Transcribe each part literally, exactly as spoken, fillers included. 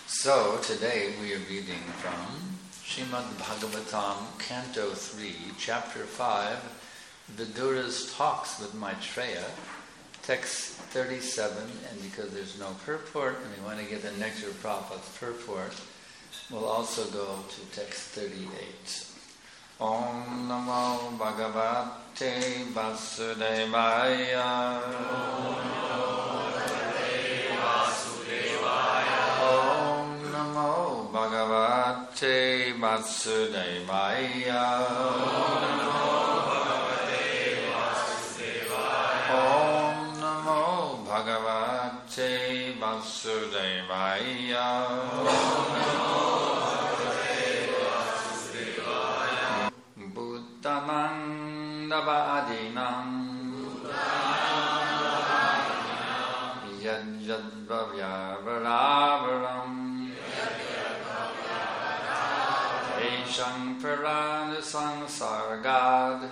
So today we are reading from Srimad Bhagavatam, Canto three, Chapter five, Vidura's Talks with Maitreya, text thirty-seven, and because there's no purport and we want to get the Nectar of Prabhupada's purport, we'll also go to text thirty-eight. Om Namo Bhagavate Vasudevaya. Om Namo Bhagavate Vasudevaya. Om Namo Bhagavate Vasudevaya. Bhuttanam Navadinam Yad Yad Bhavya Varavaram Tesham Parana Sansargad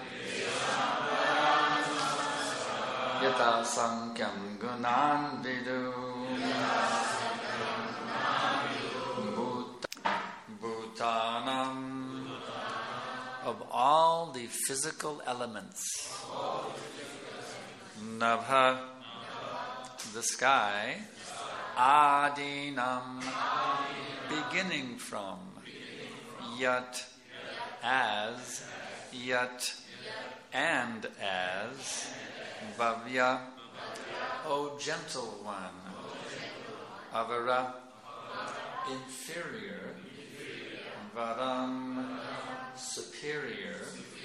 Yata Sankyam Gunan Vidu Bhutanam. Of all the physical elements, Nabha, the sky, Adinam, beginning from, Yat, as, Yat, and as, Bhavya, O gentle one, Avara, inferior, Varam, superior,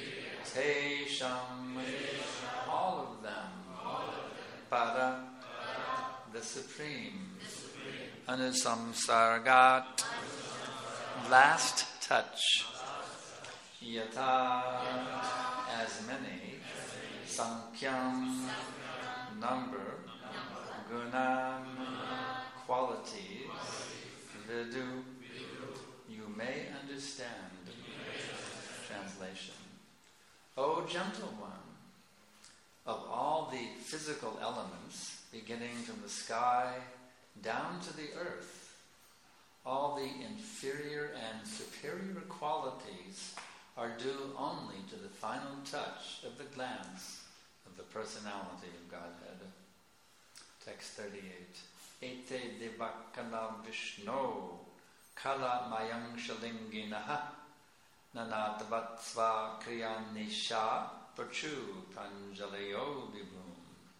Tesham, all of them, Para, the supreme, Anusamsargat, last touch, Yata, as many, Sankyam, number, Gunam, qualities, Vidu, you may understand. Translation. O gentle one, of all the physical elements, beginning from the sky down to the earth, all the inferior and superior qualities are due only to the final touch of the glance of the personality of Godhead. Text thirty-eight. Ete devakala Vishno kala mayang shalinginaha nanatavatsva kriyanisha prachu pranjalayo vibhum.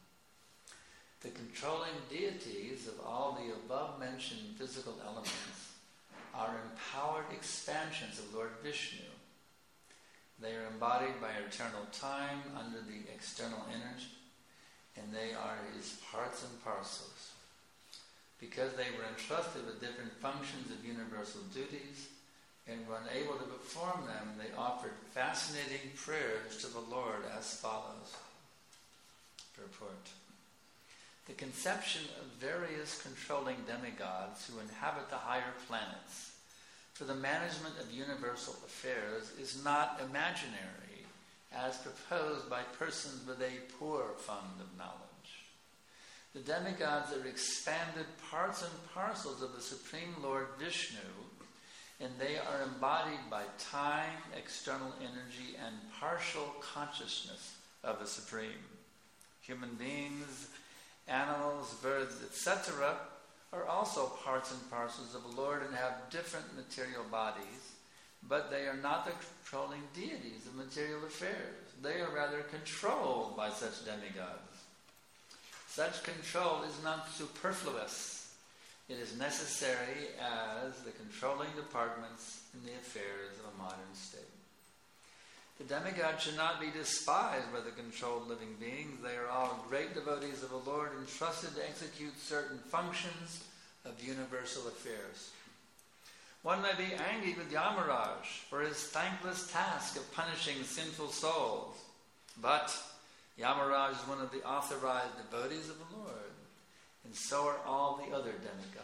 The controlling deities of all the above-mentioned physical elements are empowered expansions of Lord Vishnu. They are embodied by eternal time under the external energy, and they are his parts and parcels. Because they were entrusted with different functions of universal duties, and were unable to perform them, they offered fascinating prayers to the Lord as follows. Purport. The conception of various controlling demigods who inhabit the higher planets for the management of universal affairs is not imaginary, as proposed by persons with a poor fund of knowledge. The demigods are expanded parts and parcels of the Supreme Lord Vishnu, and they are embodied by time, external energy, and partial consciousness of the Supreme. Human beings, animals, birds, et cetera are also parts and parcels of the Lord and have different material bodies, but they are not the controlling deities of material affairs. They are rather controlled by such demigods. Such control is not superfluous. It is necessary as the controlling departments in the affairs of a modern state. The demigods should not be despised by the controlled living beings. They are all great devotees of the Lord, entrusted to execute certain functions of universal affairs. One may be angry with Yamaraj for his thankless task of punishing sinful souls, but Yamaraj is one of the authorized devotees of the Lord, and so are all the other demigods.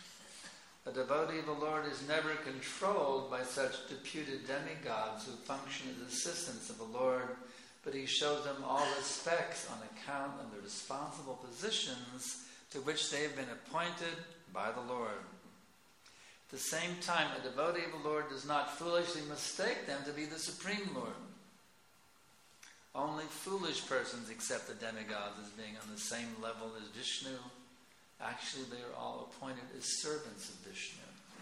A devotee of the Lord is never controlled by such deputed demigods who function as assistants of the Lord, but he shows them all respects on account of the responsible positions to which they have been appointed by the Lord. At the same time, a devotee of the Lord does not foolishly mistake them to be the Supreme Lord. Only foolish persons accept the demigods as being on the same level as Vishnu. Actually, they are all appointed as servants of Vishnu.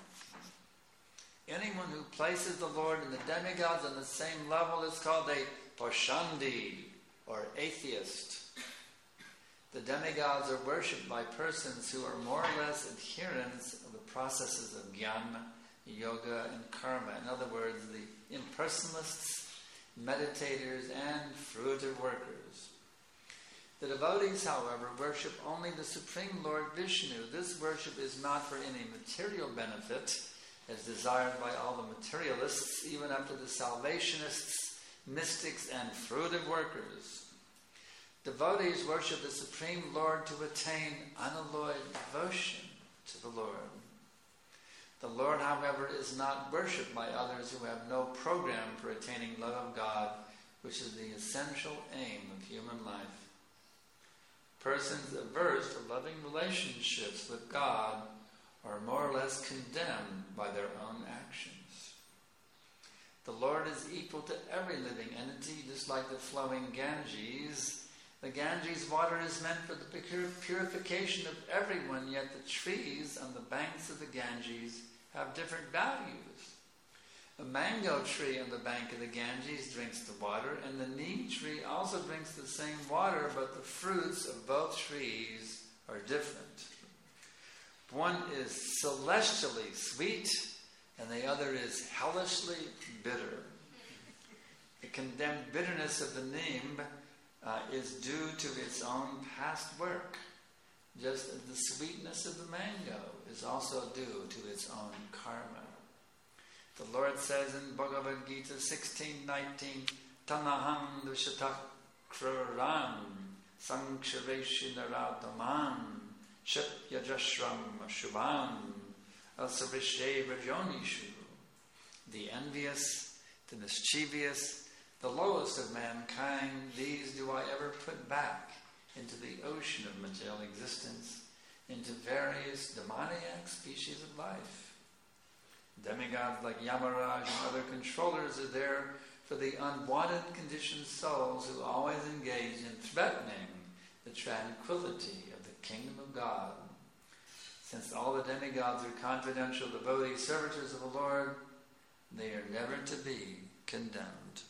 Anyone who places the Lord and the demigods on the same level is called a Pashandi, or atheist. The demigods are worshipped by persons who are more or less adherents of the processes of jnana, yoga, and karma. In other words, the impersonalists, meditators, and fruitive workers. The devotees, however, worship only the Supreme Lord Vishnu. This worship is not for any material benefit, as desired by all the materialists, even up to the salvationists, mystics, and fruitive workers. Devotees worship the Supreme Lord to attain unalloyed devotion to the Lord. The Lord, however, is not worshipped by others who have no program for attaining love of God, which is the essential aim of human life. Persons averse to loving relationships with God are more or less condemned by their own actions. The Lord is equal to every living entity, just like the flowing Ganges. The Ganges water is meant for the purification of everyone, yet the trees on the banks of the Ganges have different values. A mango tree on the bank of the Ganges drinks the water, and the neem tree also drinks the same water, but the fruits of both trees are different. One is celestially sweet, and the other is hellishly bitter. The condemned bitterness of the neem uh, is due to its own past work, just as the sweetness of the mango is also due to its own karma. The Lord says in Bhagavad Gita sixteen nineteen, Tanaham dushatakruram sankshreshi naradamam Shyapyajashram Shubham Asavrishe Rajonishu. The envious, the mischievous, the lowest of mankind, these do I ever put back into the ocean of material existence, into various demoniac species of life. Demigods like Yamaraj and other controllers are there for the unwanted conditioned souls who always engage in threatening the tranquility of the kingdom of God. Since all the demigods are confidential devotee servitors of the Lord, they are never to be condemned.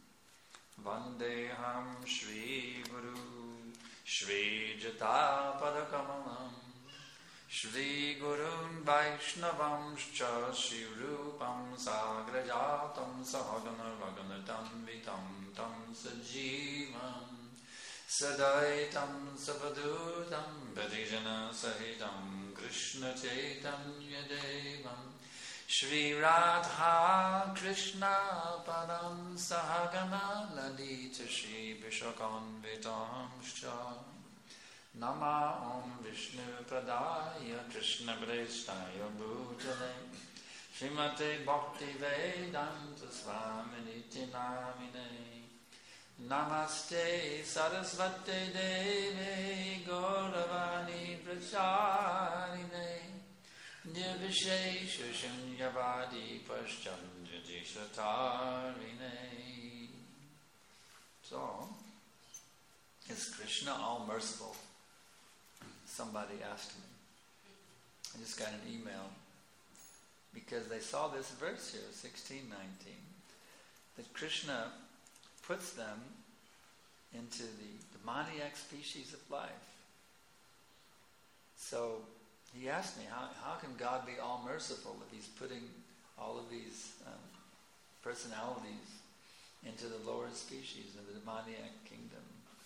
Vandeham Shri Guru Shri Jata Padakamalam Shri Gurun Vaishnavam Shcha Shri Rupam Sagrajatam Sahagana Vaganatam Vitam Tam Sajivam Sadaitam Savadutam Bhadijana Sahitam Krishna Chaitanya Devam Shri Radha Krishna Padam Sahagana Lalita Shri Vishakam Vitam Shcha Nama Om Vishnu Pradaya Krishna Prestaya Bhutale Srimate Bhakti Vedanta Swaminiti Namine Namaste Sarasvate Deve Gauravani Pracharine Nirvishesha Shunyavadi Paschandrajishatarine. So, is Krishna all merciful? Somebody asked me. I just got an email because they saw this verse here, sixteen nineteen, that Krishna puts them into the demoniac species of life. So he asked me, how, how can God be all merciful if he's putting all of these um, personalities into the lower species of the demoniac kingdom?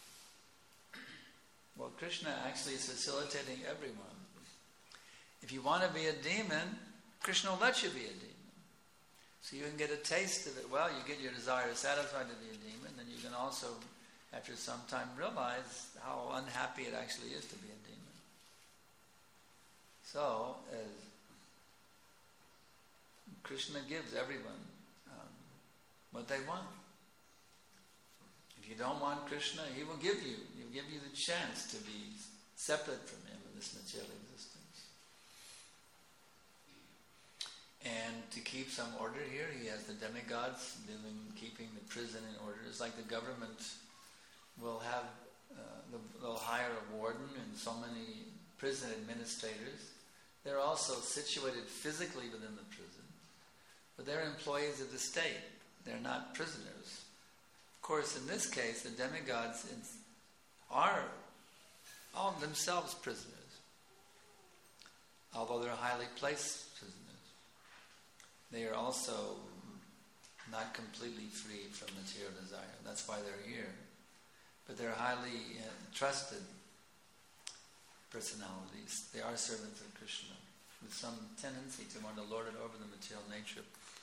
Well, Krishna actually is facilitating everyone. If you want to be a demon, Krishna will let you be a demon. So you can get a taste of it. Well, you get your desire satisfied to be a demon, then you can also, after some time, realize how unhappy it actually is to be a demon. So, as Krishna gives everyone um, what they want. If you don't want Krishna, he will give you. He'll give you the chance to be separate from him in this material existence. to keep some order here, he has the demigods doing, keeping the prison in order. It's like the government will have, uh, they'll hire a warden and so many prison administrators. They're also situated physically within the prison, but they're employees of the state. They're not prisoners. Of course, in this case, the demigods are all themselves prisoners, although they're highly placed prisoners. They are also not completely free from material desire. That's why they're here. But they're highly uh, trusted personalities. They are servants of Krishna with some tendency to want to lord it over the material nature.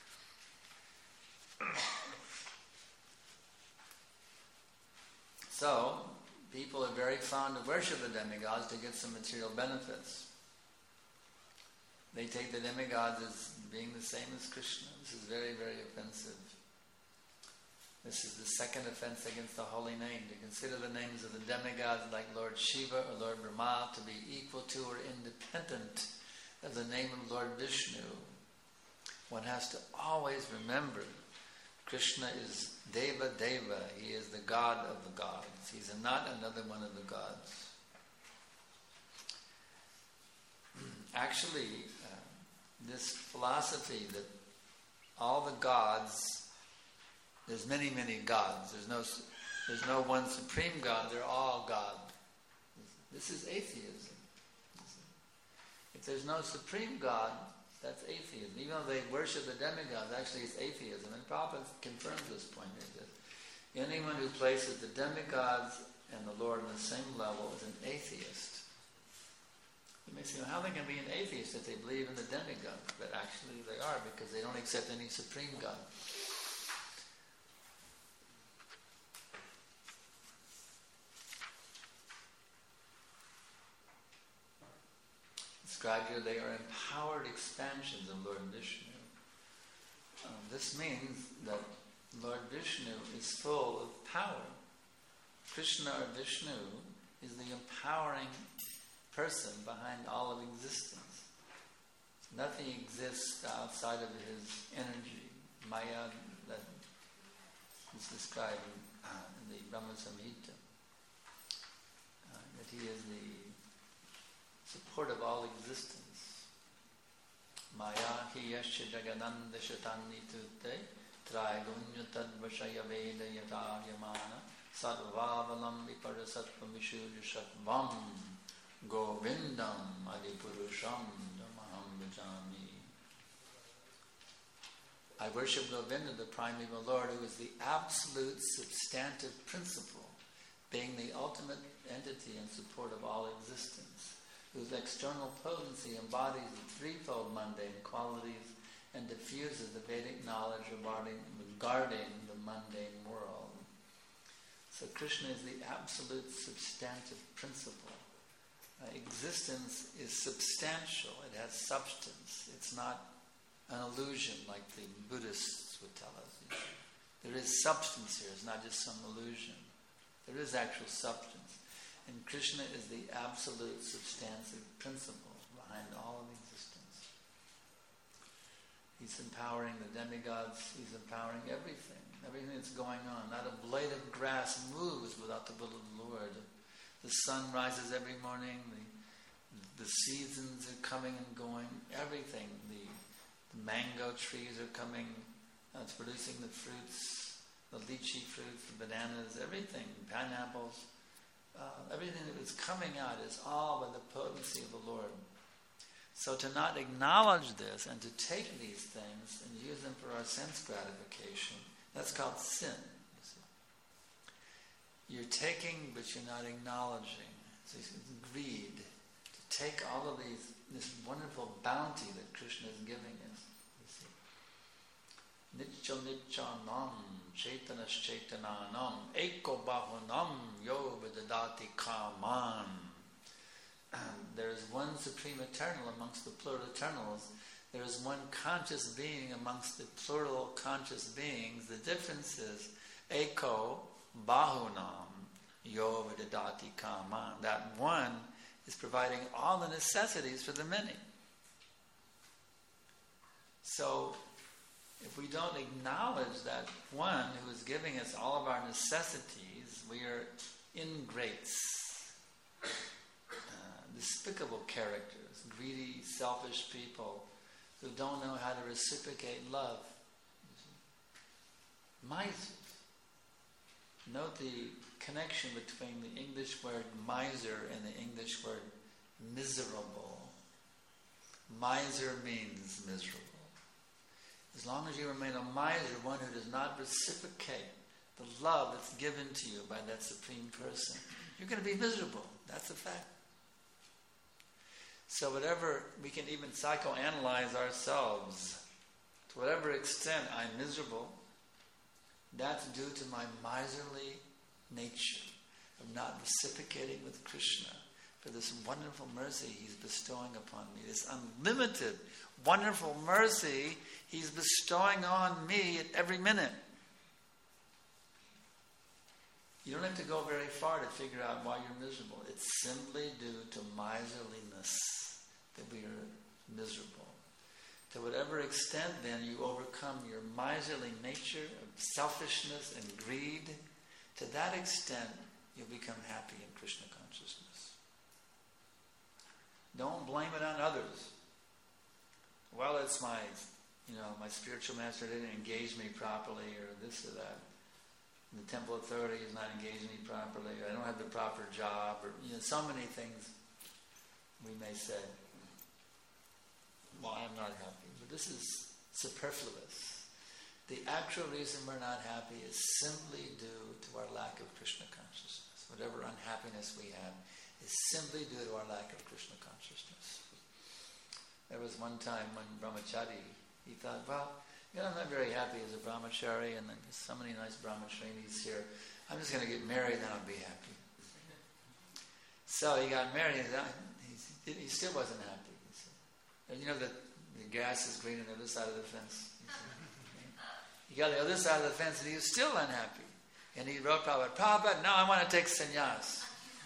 So, people are very fond of worship the demigods to get some material benefits. They take the demigods as being the same as Krishna. This is very, very offensive. This is the second offense against the holy name. To consider the names of the demigods like Lord Shiva or Lord Brahma to be equal to or independent of the name of Lord Vishnu. One has to always remember Krishna is Deva Deva. He is the God of the gods. He's not another one of the gods. Actually, uh, this philosophy that all the gods, there's many, many gods. There's no, there's no one supreme God. They're all God. This is atheism. If there's no supreme God, that's atheism. Even though they worship the demigods, actually it's atheism. And Prabhupada confirms this point here, that anyone who places the demigods and the Lord on the same level is an atheist. You may say, well, how they can be an atheist if they believe in the demigods? But actually they are, because they don't accept any supreme God. Described here, they are empowered expansions of Lord Vishnu. Um, this means that Lord Vishnu is full of power. Krishna or Vishnu is the empowering person behind all of existence. Nothing exists outside of his energy. Maya, that is described in, uh, in the Brahma Samhita. Uh, that he is the support of all existence. Maya hi yasya jagananda shatani tutte traigunya tadvashaya veda yataryamana sarvavalambi parasatpamishuja shatvam govindam adipurusham namaham bhajami. I worship Govinda, the primeval Lord, who is the absolute substantive principle, being the ultimate entity and support of all existence, whose external potency embodies the threefold mundane qualities and diffuses the Vedic knowledge regarding, regarding the mundane world. So Krishna is the absolute substantive principle. Uh, existence is substantial. It has substance. It's not an illusion like the Buddhists would tell us. There is substance here. It's not just some illusion. There is actual substance. And Krishna is the absolute substantive principle behind all of existence. He's empowering the demigods. He's empowering everything. Everything that's going on. Not a blade of grass moves without the will of the Lord. The sun rises every morning. The, the seasons are coming and going. Everything. The, the mango trees are coming. Uh, it's producing the fruits. The lychee fruits, the bananas, everything. Pineapples. Uh, everything that is coming out is all by the potency of the Lord. So to not acknowledge this and to take these things and use them for our sense gratification, that's called sin. You see. You're taking, but you're not acknowledging. So it's greed. To take all of these, this wonderful bounty that Krishna is giving us. Nitya nityanam chaitanas chaitananam eko bahunam yo vidadati kaman. There is one supreme eternal amongst the plural eternals. There is one conscious being amongst the plural conscious beings. The difference is eko bahunam yo vidadati kaman. That one is providing all the necessities for the many. So, if we don't acknowledge that one who is giving us all of our necessities, we are ingrates, uh, despicable characters, greedy, selfish people who don't know how to reciprocate love. Misers. Note the connection between the English word miser and the English word miserable. Miser means miserable. As long as you remain a miser, one who does not reciprocate the love that's given to you by that Supreme Person, you're going to be miserable. That's a fact. So whatever, we can even psychoanalyze ourselves. To whatever extent I'm miserable, that's due to my miserly nature of not reciprocating with Krishna for this wonderful mercy He's bestowing upon me, this unlimited, wonderful mercy He's bestowing on me at every minute. You don't have to go very far to figure out why you're miserable. It's simply due to miserliness that we are miserable. To whatever extent, then, you overcome your miserly nature of selfishness and greed, to that extent, you'll become happy in Krishna consciousness. Don't blame it on others. Well, it's my, you know, my spiritual master didn't engage me properly, or this or that. The temple authority is not engaging me properly, or I don't have the proper job, or, you know, so many things we may say. Well, I'm not happy. But this is superfluous. The actual reason we're not happy is simply due to our lack of Krishna consciousness. Whatever unhappiness we have is simply due to our lack of Krishna consciousness. There was one time when Brahmachari, he thought, well, you know, I'm not very happy as a Brahmachari, and then there's so many nice Brahmacharis here. I'm just going to get married, then I'll be happy. So he got married, and he, he still wasn't happy. And you know that the grass is green on the other side of the fence. He got the other side of the fence and he was still unhappy. And he wrote Prabhupada, Prabhupada, now I want to take sannyas.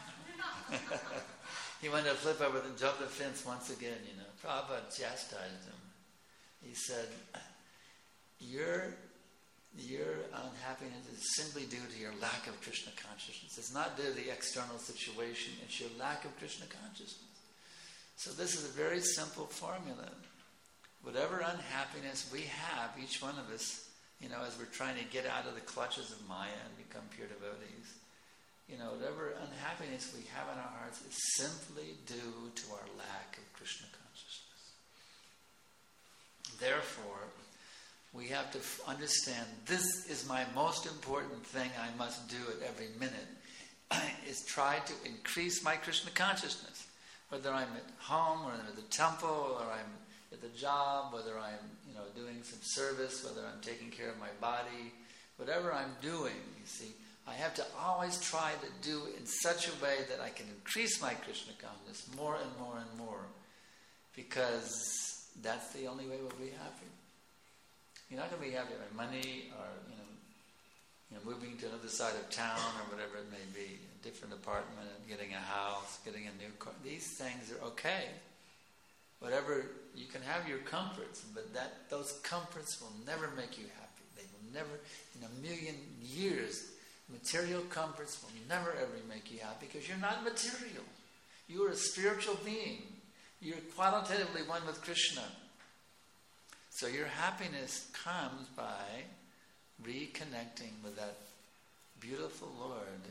He wanted to flip over and jump the fence once again, you know. Prabhupada chastised him. He said, your, your unhappiness is simply due to your lack of Krishna consciousness. It's not due to the external situation, it's your lack of Krishna consciousness. So this is a very simple formula. Whatever unhappiness we have, each one of us, you know, as we're trying to get out of the clutches of Maya and become pure devotees, you know, whatever unhappiness we have in our hearts is simply due to our lack of Krishna consciousness. Therefore, we have to f- understand this is my most important thing I must do at every minute, is try to increase my Krishna consciousness. Whether I'm at home or at the temple or I'm at the job, whether I'm, you know, doing some service, whether I'm taking care of my body, whatever I'm doing, you see, I have to always try to do it in such a way that I can increase my Krishna consciousness more and more and more, because that's the only way we'll be happy. You're not going to be happy with money or, you know, you know, moving to another side of town or whatever it may be, a different apartment, and getting a house, getting a new car. These things are okay. Whatever, you can have your comforts, but that those comforts will never make you happy. They will never, in a million years, material comforts will never ever make you happy, because you're not material. You are a spiritual being. You're qualitatively one with Krishna. So your happiness comes by reconnecting with that beautiful Lord.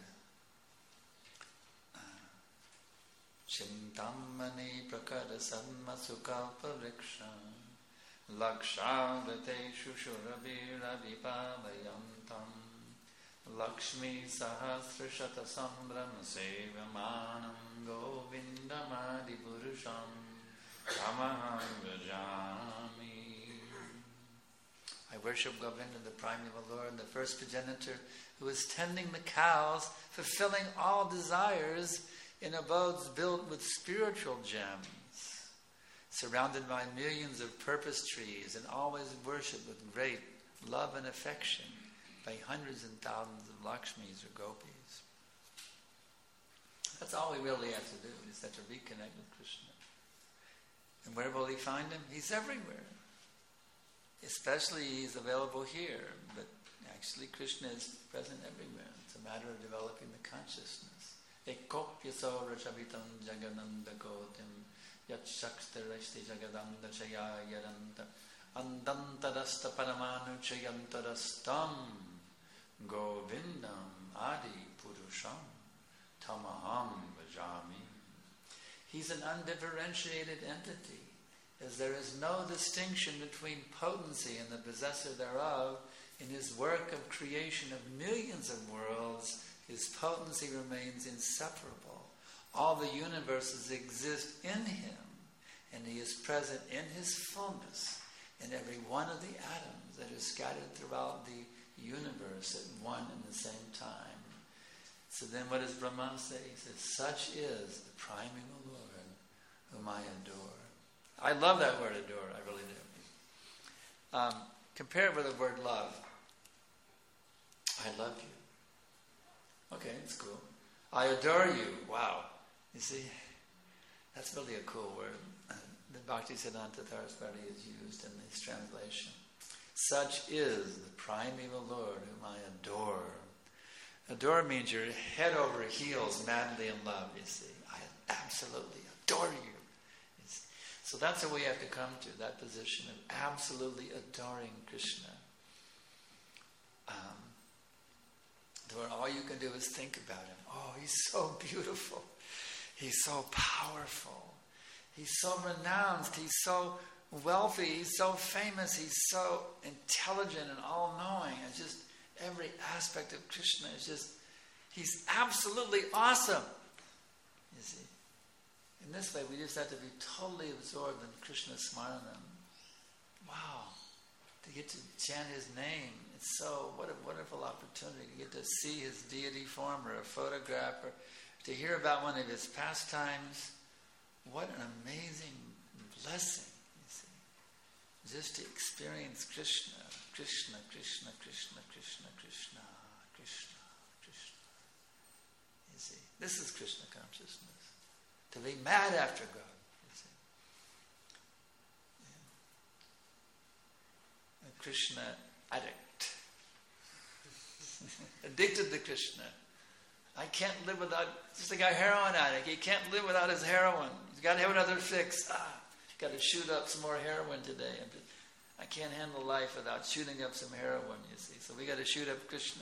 Chintamani prakara samma sukalpa vriksham lakshadate shushurabhira vipavayantam Lakshmi sahasra shata sambrama sevamanam govindamadi purusham tamaham vrajami. I worship Govinda, the primeval Lord, the first progenitor, who is tending the cows, fulfilling all desires in abodes built with spiritual gems, surrounded by millions of purpose trees, and always worshipped with great love and affection by hundreds and thousands of Lakshmis or Gopis. That's all we really have to do, is that to reconnect with Krishna. And where will he find him? He's everywhere. Especially he's available here, but actually Krishna is present everywhere. It's a matter of developing the consciousness. Ekopyaso rachavitam jagananda kotim yat shaksterashti jagadanda chaya yaranta andantarasta paramanu chayantarastam govindam adi purusham tamaham vajami. He's an undifferentiated entity, as there is no distinction between potency and the possessor thereof. In his work of creation of millions of worlds, his potency remains inseparable. All the universes exist in him, and he is present in his fullness in every one of the atoms that are scattered throughout the universe at one and the same time. So then what does Brahma say? He says, such is the primeval Lord whom I adore. I love that word adore, I really do. Um, compare it with the word love. I love you. Okay, it's cool. I adore you. Wow. You see, that's really a cool word. The Bhaktisiddhanta Saraswati is used in this translation. Such is the primeval Lord whom I adore. Adore means you're head over heels madly in love, you see. I absolutely adore you. You see? So that's what we have to come to, that position of absolutely adoring Krishna. Um, where all you can do is think about him. Oh, he's so beautiful. He's so powerful. He's so renounced. He's so wealthy. He's so famous. He's so intelligent and all-knowing. It's just every aspect of Krishna is just, he's absolutely awesome. You see. In this way, we just have to be totally absorbed in Krishna's smaranam. Wow. To get to chant his name, it's so, what a wonderful opportunity to get to see his deity form or a photograph or to hear about one of his pastimes. What an amazing blessing, you see. Just to experience Krishna, Krishna, Krishna, Krishna, Krishna, Krishna, Krishna, Krishna. You see, this is Krishna consciousness. To be mad after God, you see. Yeah. A Krishna addict. Addicted to Krishna. I can't live without, just like a heroin addict. He can't live without his heroin. He's got to have another fix. Ah, got to shoot up some more heroin today. I can't handle life without shooting up some heroin, you see. So we got to shoot up Krishna.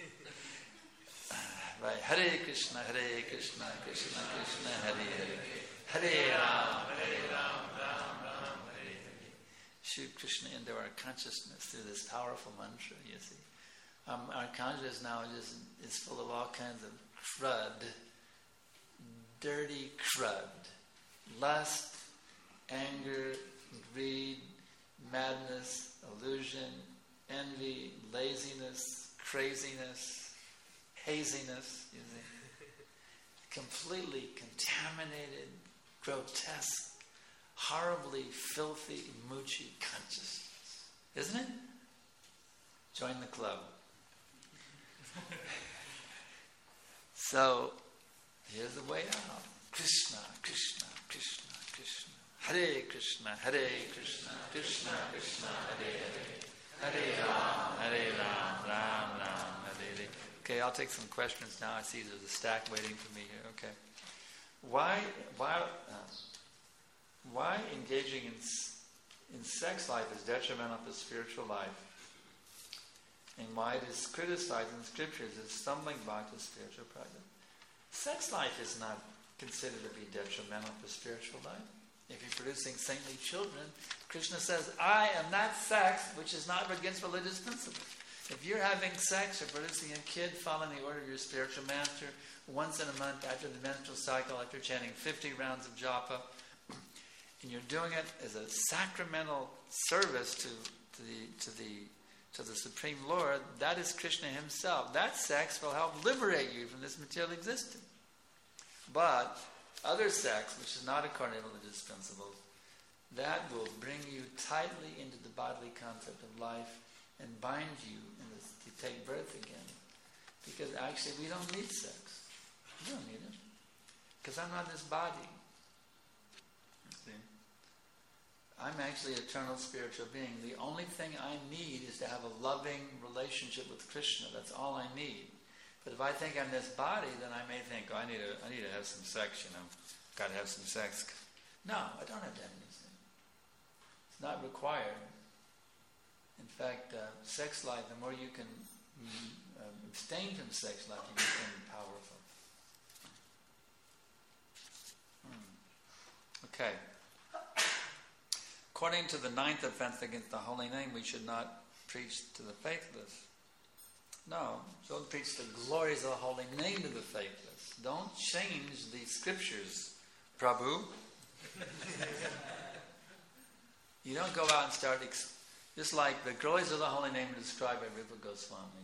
Right. Hare Krishna, Hare Krishna, Krishna Krishna, Hare Hare. Hare Ram, Hare Ram, Ram Ram, Hare Hare. Shoot Krishna into our consciousness through this powerful mantra, you see. Um, our consciousness now is, is full of all kinds of crud, dirty crud, lust, anger, greed, madness, illusion, envy, laziness, craziness, haziness, you see. Completely contaminated, grotesque, horribly filthy, muchi consciousness. Isn't it? Join the club. So, here's the way out. Krishna, Krishna, Krishna, Krishna. Hare Krishna, Hare Krishna, Krishna, Krishna, Hare Hare. Hare Ram, Hare Ram, Ram Ram, Hare Hare. Okay, I'll take some questions now. I see there's a stack waiting for me here. Okay. Why, why, uh, why engaging in, in sex life is detrimental to spiritual life? And why it is criticized in the scriptures as stumbling block to spiritual practice? Sex life is not considered to be detrimental to spiritual life. If you're producing saintly children, Krishna says, I am not sex, which is not against religious principles. If you're having sex or producing a kid following the order of your spiritual master once in a month after the menstrual cycle, after chanting fifty rounds of japa, and you're doing it as a sacramental service to, to the to the to the Supreme Lord, that is Krishna himself. That sex will help liberate you from this material existence. But other sex, which is not according to religious principles, that will bring you tightly into the bodily concept of life and bind you in this, to take birth again. Because actually we don't need sex. We don't need it. Because I'm not this body. See? I'm actually an eternal spiritual being. The only thing I need is to have a loving relationship with Krishna. That's all I need. But if I think I'm this body, then I may think, oh, I need to, I need to have some sex, you know. Got to have some sex. No, I don't have to have anything. It's not required. In fact, uh, sex life, the more you can uh, abstain from sex life, you become powerful. Hmm. Okay. According to the ninth offense against the holy name, we should not preach to the faithless. No, don't preach the glories of the holy name to the faithless. Don't change the scriptures, Prabhu. You don't go out and start, ex- just like the glories of the holy name are described by Rupa Goswami.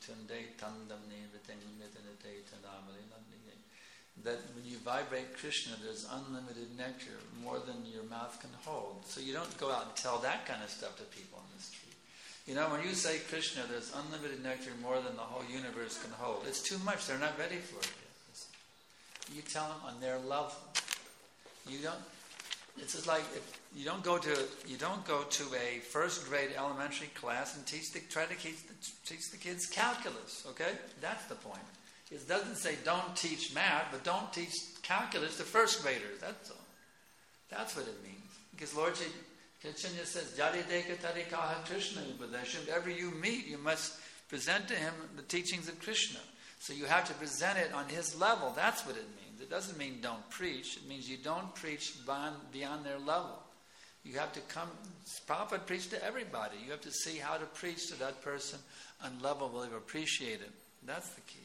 That when you vibrate Krishna, there's unlimited nectar, more than your mouth can hold. So you don't go out and tell that kind of stuff to people on the street. You know, when you say Krishna, there's unlimited nectar, more than the whole universe can hold. It's too much. They're not ready for it yet. You tell them on their level. You don't. It's just like if you don't go to you don't go to a first grade elementary class and teach the try to teach the, teach the kids calculus. Okay, that's the point. It doesn't say don't teach math, but don't teach calculus to first graders. That's all. That's what it means. Because Lord Chaitanya says, Jadi Deka Tarikaha Krishna Upadesham. Wherever you meet, you must present to him the teachings of Krishna. So you have to present it on his level. That's what it means. It doesn't mean don't preach. It means you don't preach beyond, beyond their level. You have to come, Prabhupada preached to everybody. You have to see how to preach to that person on level where they appreciate it. That's the key.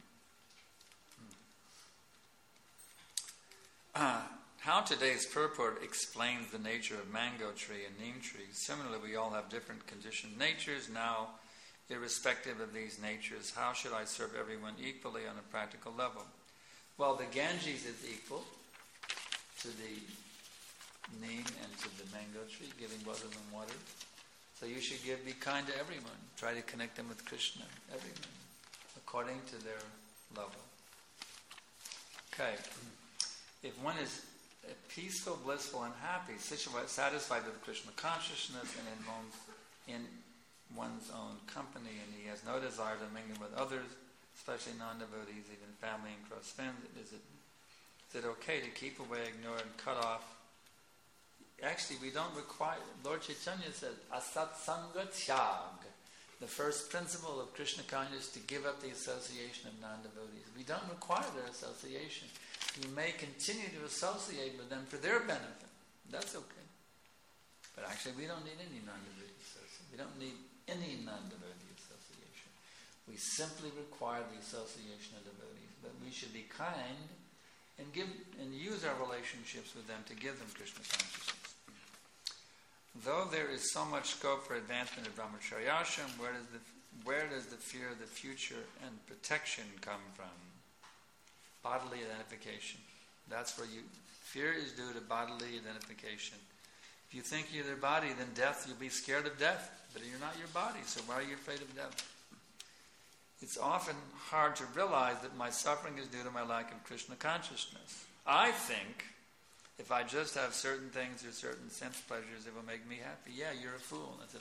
Uh, how today's purport explains the nature of mango tree and neem tree. Similarly, we all have different conditioned natures. Now, irrespective of these natures, how should I serve everyone equally on a practical level? Well, the Ganges is equal to the neem and to the mango tree, giving both of them water. So you should give, be kind to everyone. Try to connect them with Krishna, everyone, according to their level. Okay. If one is peaceful, blissful, and happy, satisfied with Krishna consciousness and in one's, in one's own company, and he has no desire to mingle with others, especially non-devotees, even family and close friends, is it, is it okay to keep away, ignore, and cut off? Actually, we don't require, Lord Chaitanya says, asat sanga tyag. The first principle of Krishna consciousness is to give up the association of non-devotees. We don't require their association. You may continue to associate with them for their benefit. That's okay. But actually, we don't need any non-devotee association. We don't need any non-devotee association. We simply require the association of devotees. But we should be kind and give and use our relationships with them to give them Krishna consciousness. Though there is so much scope for advancement of brahmacharyashram, where does the where does the fear of the future and protection come from? Bodily identification. That's where you... Fear is due to bodily identification. If you think you're their body, then death, you'll be scared of death. But you're not your body, so why are you afraid of death? It's often hard to realize that my suffering is due to my lack of Krishna consciousness. I think if I just have certain things or certain sense pleasures, it will make me happy. Yeah, you're a fool. That's it.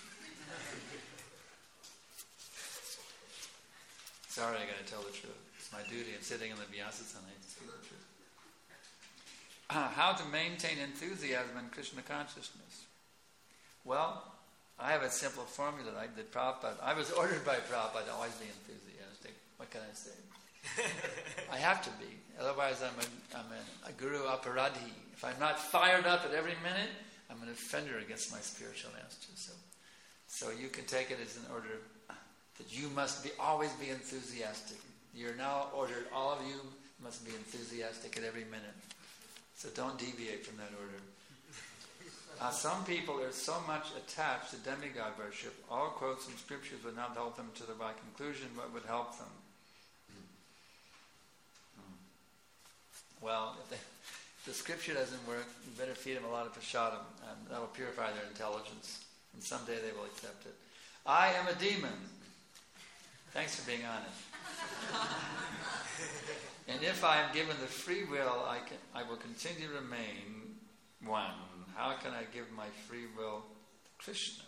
Sorry, I got to tell the truth. It's my duty. I'm sitting in the Vyasasana. I just tell the truth. Uh, how to maintain enthusiasm in Krishna consciousness? Well, I have a simple formula that I did Prabhupada. I was ordered by Prabhupada to always be enthusiastic. What can I say? I have to be. Otherwise, I'm a, I'm a, a guru aparadhi. If I'm not fired up at every minute, I'm an offender against my spiritual master. So, so you can take it as an order that you must be always be enthusiastic. You're now ordered, all of you must be enthusiastic at every minute. So don't deviate from that order. Uh, some people are so much attached to demigod worship, all quotes from scriptures would not help them to the right conclusion, but would help them. Well, if, they, if the scripture doesn't work, you better feed them a lot of prasadam, and that will purify their intelligence, and someday they will accept it. I am a demon. Thanks for being honest. And if I am given the free will, I can, I will continue to remain one. how can I give my free will to Krishna?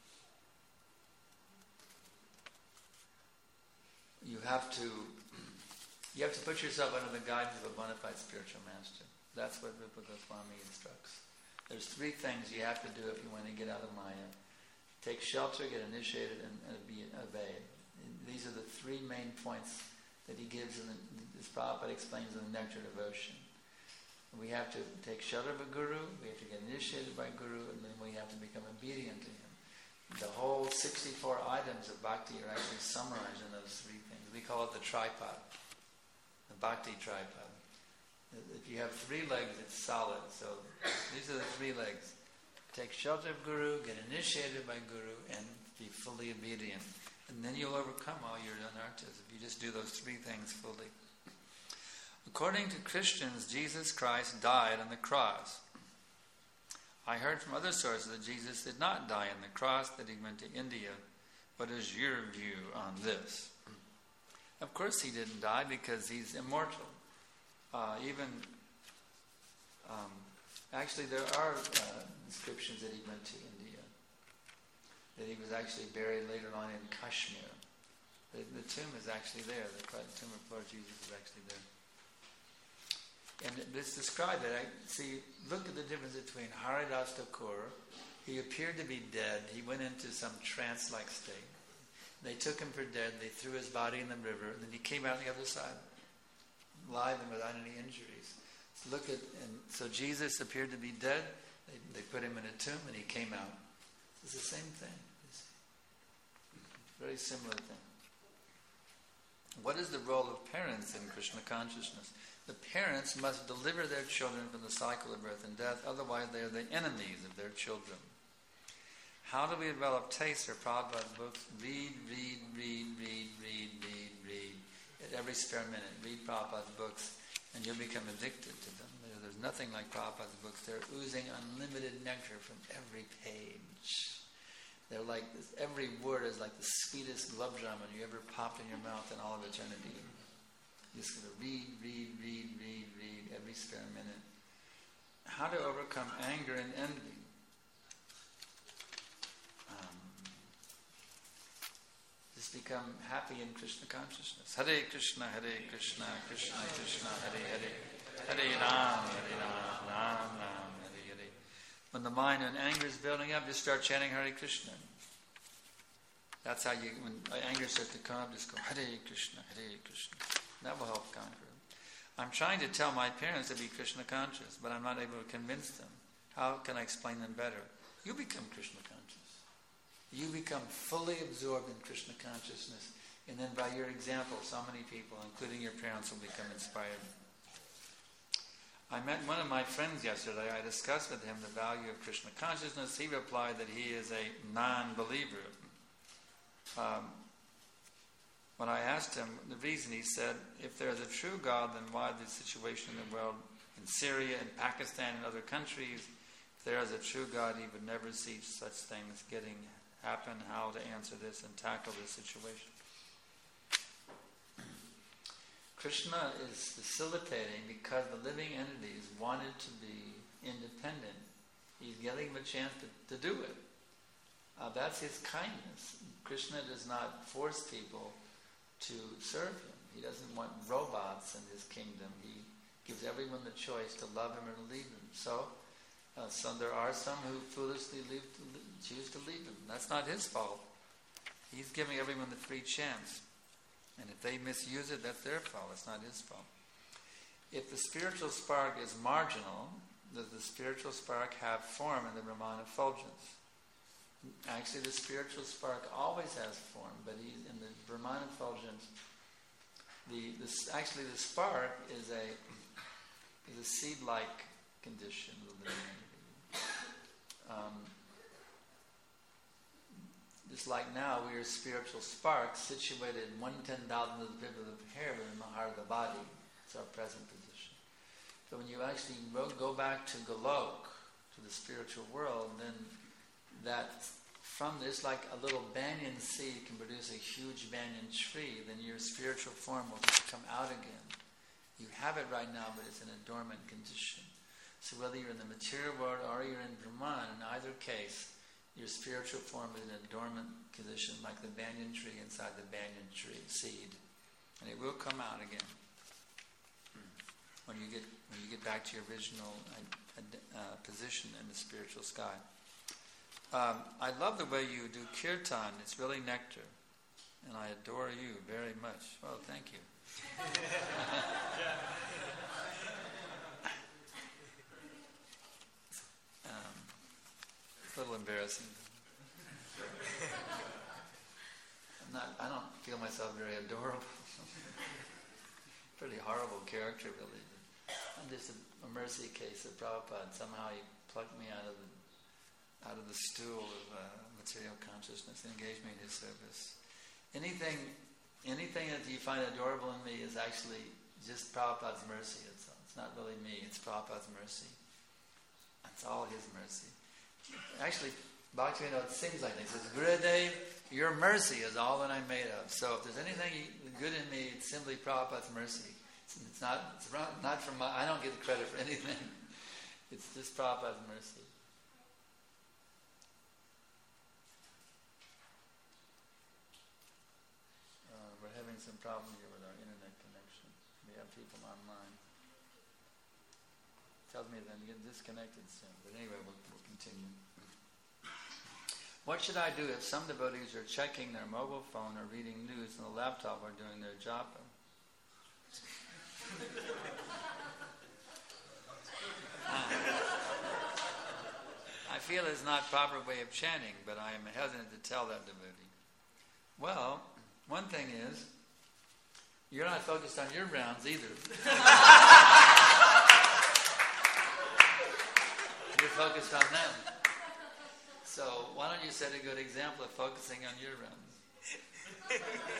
You have to you have to put yourself under the guidance of a bona fide spiritual master. That's what Rupa Goswami instructs. There's three things you have to do if you want to get out of Maya. Take shelter, get initiated, and, and be obeyed. And these are the three main points that he gives in the, this Prabhupada explains in the Nectar Devotion. We have to take shelter of a guru, we have to get initiated by guru, and then we have to become obedient to him. The whole sixty-four items of bhakti are actually summarized in those three things. We call it the tripod, the bhakti tripod. If you have three legs, it's solid. So these are the three legs. Take shelter of guru, get initiated by guru, and be fully obedient. And then you'll overcome all your anarthas if you just do those three things fully. According to Christians, Jesus Christ died on the cross. I heard from other sources that Jesus did not die on the cross, that he went to India. What is your view on this? Of course he didn't die because he's immortal. Uh, even, um, actually there are uh, inscriptions that he went to India. That he was actually buried later on in Kashmir. The, the tomb is actually there. The tomb of Lord Jesus is actually there. And it's described that I see, look at the difference between Haridas Thakur. He appeared to be dead. He went into some trance-like state. They took him for dead. They threw his body in the river. And then he came out the other side, alive and without any injuries. So look at, and so Jesus appeared to be dead. They, they put him in a tomb and he came out. It's the same thing. It's a very similar thing. What is the role of parents in Krishna consciousness? The parents must deliver their children from the cycle of birth and death, otherwise they are the enemies of their children. How do we develop taste for Prabhupada's books? Read, read, read, read, read, read, read. At every spare minute, read Prabhupada's books, and you'll become addicted to them. There's nothing like Prabhupada's books. They're oozing unlimited nectar from every page. They're like, this, every word is like the sweetest gulab jamun you ever popped in your mouth in all of eternity. You're just going to read, read, read, read, read every spare minute. How to overcome anger and envy. Um, just become happy in Krishna consciousness. Hare Krishna, Hare Krishna, Krishna Krishna, Hare Hare, Hare Ram, Hare Ram, Ram Ram, Hare Hare. When the mind and anger is building up, just start chanting Hare Krishna. That's how you, when anger starts to come up, just go Hare Krishna, Hare Krishna. That will help conquer it. I'm trying to tell my parents to be Krishna conscious, but I'm not able to convince them. How can I explain them better? You become Krishna conscious. You become fully absorbed in Krishna consciousness, and then by your example, so many people, including your parents, will become inspired. I met one of my friends yesterday. I discussed with him the value of Krishna consciousness. He replied that he is a non-believer. Um, when I asked him the reason, he said, if there is a true God, then why the situation in the world, in Syria, in Pakistan, and other countries, if there is a true God, he would never see such things getting happen, how to answer this and tackle this situation. Krishna is facilitating because the living entities wanted to be independent. He's giving them a chance to, to do it. Uh, that's his kindness. Krishna does not force people to serve him. He doesn't want robots in his kingdom. He gives everyone the choice to love him or to leave him. So, uh, so there are some who foolishly leave to, choose to leave him. That's not his fault. He's giving everyone the free chance. And if they misuse it, that's their fault. It's not his fault. If the spiritual spark is marginal, does the spiritual spark have form in the Brahman effulgence? Actually, the spiritual spark always has form, but he's in the Brahman effulgence. The, the actually the spark is a is a seed-like condition of the living entity. Um, just like now, we are spiritual sparks situated one ten thousandth of the tip of the hair within the heart of the body. It's our present position. So when you actually go back to Golok, to the spiritual world, then that from this, like a little banyan seed can produce a huge banyan tree, then your spiritual form will come out again. You have it right now, but it's in a dormant condition. So whether you're in the material world or you're in Brahman, in either case, your spiritual form is in a dormant position like the banyan tree inside the banyan tree seed. And it will come out again when you get when you get back to your original uh, uh, position in the spiritual sky. Um, I love the way you do kirtan. It's really nectar. And I adore you very much. Well, thank you. um, it's a little embarrassing. I'm not, I don't feel myself very adorable. Pretty horrible character, really. I'm just a, a mercy case of Prabhupada. Somehow he plucked me out of the out of the stool of uh, material consciousness and engaged me in his service. Anything, anything that you find adorable in me is actually just Prabhupada's mercy. It's, it's not really me. It's Prabhupada's mercy. It's all his mercy. Actually, Bhaktivinoda sings like this. He says, Gurudev, your mercy is all that I'm made of. So if there's anything good in me, it's simply Prabhupada's mercy. It's, it's not. It's not from my. I don't get the credit for anything. It's just Prabhupada's mercy. Some problem here with our internet connection. We have people online. It tells me that I'm getting disconnected soon. But anyway, we'll, we'll continue. What should I do if some devotees are checking their mobile phone or reading news on the laptop or doing their japa? I feel it's not proper way of chanting, but I am hesitant to tell that devotee. Well, one thing is, you're not focused on your rounds either. You're focused on them. So why don't you set a good example of focusing on your rounds?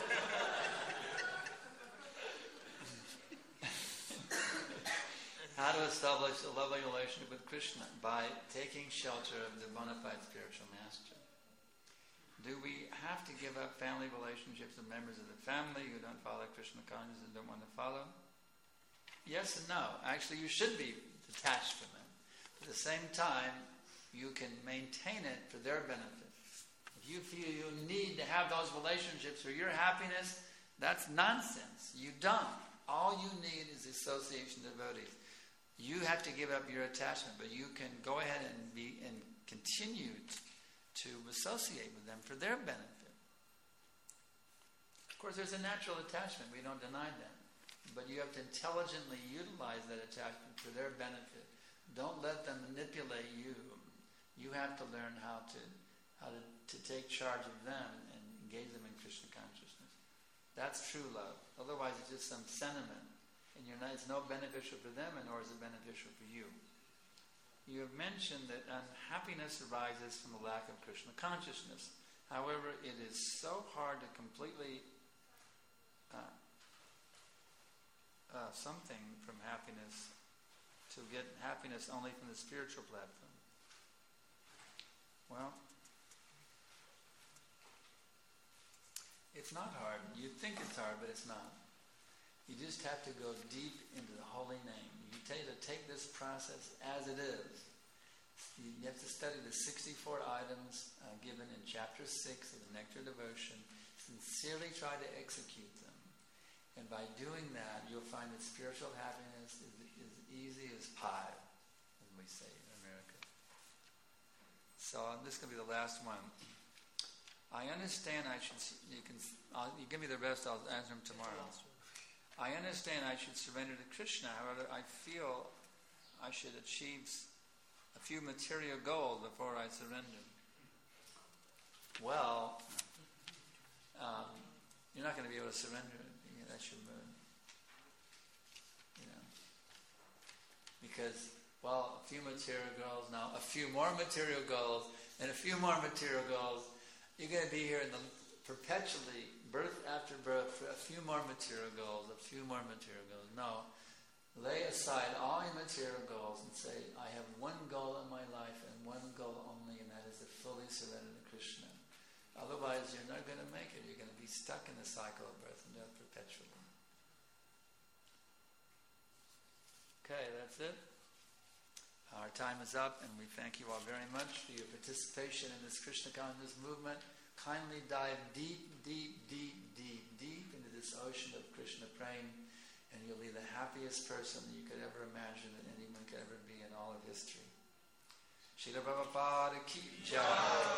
How to establish a loving relationship with Krishna? By taking shelter of the bona fide spiritual master. Do we have to give up family relationships with members of the family who don't follow Krishna consciousness and don't want to follow? Yes and no. Actually, you should be detached from them. At the same time, you can maintain it for their benefit. If you feel you need to have those relationships for your happiness, that's nonsense. You don't. All you need is association devotees. You have to give up your attachment, but you can go ahead and be and continue to to associate with them for their benefit. Of course, there's a natural attachment. We don't deny that. But you have to intelligently utilize that attachment for their benefit. Don't let them manipulate you. You have to learn how to how to, to take charge of them and engage them in Krishna consciousness. That's true love. Otherwise, it's just some sentiment. And you're not, it's no beneficial for them, and nor is it beneficial for you. You have mentioned that unhappiness arises from a lack of Krishna consciousness. However, it is so hard to completely uh, uh, something from happiness, to get happiness only from the spiritual platform. Well, it's not hard. You think it's hard, but it's not. You just have to go deep into the holy name. You take, to take this process as it is. You have to study the sixty-four items uh, given in chapter six of the Nectar Devotion. Sincerely try to execute them. And by doing that, you'll find that spiritual happiness is as easy as pie, as we say in America. So this is going to be the last one. I understand I should, you can, I'll, you give me the rest, I'll answer them tomorrow. I understand I should surrender to Krishna. However, I feel I should achieve a few material goals before I surrender. Well, um, you're not going to be able to surrender. You know, that's your mood. You know, because well, a few material goals now, a few more material goals, and a few more material goals. You're going to be here in the perpetually, birth after birth, for a few more material goals, a few more material goals. No. Lay aside all your material goals and say, I have one goal in my life and one goal only, and that is to fully surrender to Krishna. Otherwise, you're not going to make it. You're going to be stuck in the cycle of birth and death perpetually. Okay, that's it. Our time is up, and we thank you all very much for your participation in this Krishna consciousness movement. Kindly dive deep, deep, deep, deep, deep into this ocean of Krishna praying, and you'll be the happiest person that you could ever imagine that anyone could ever be in all of history. Srila Prabhupada ki jai.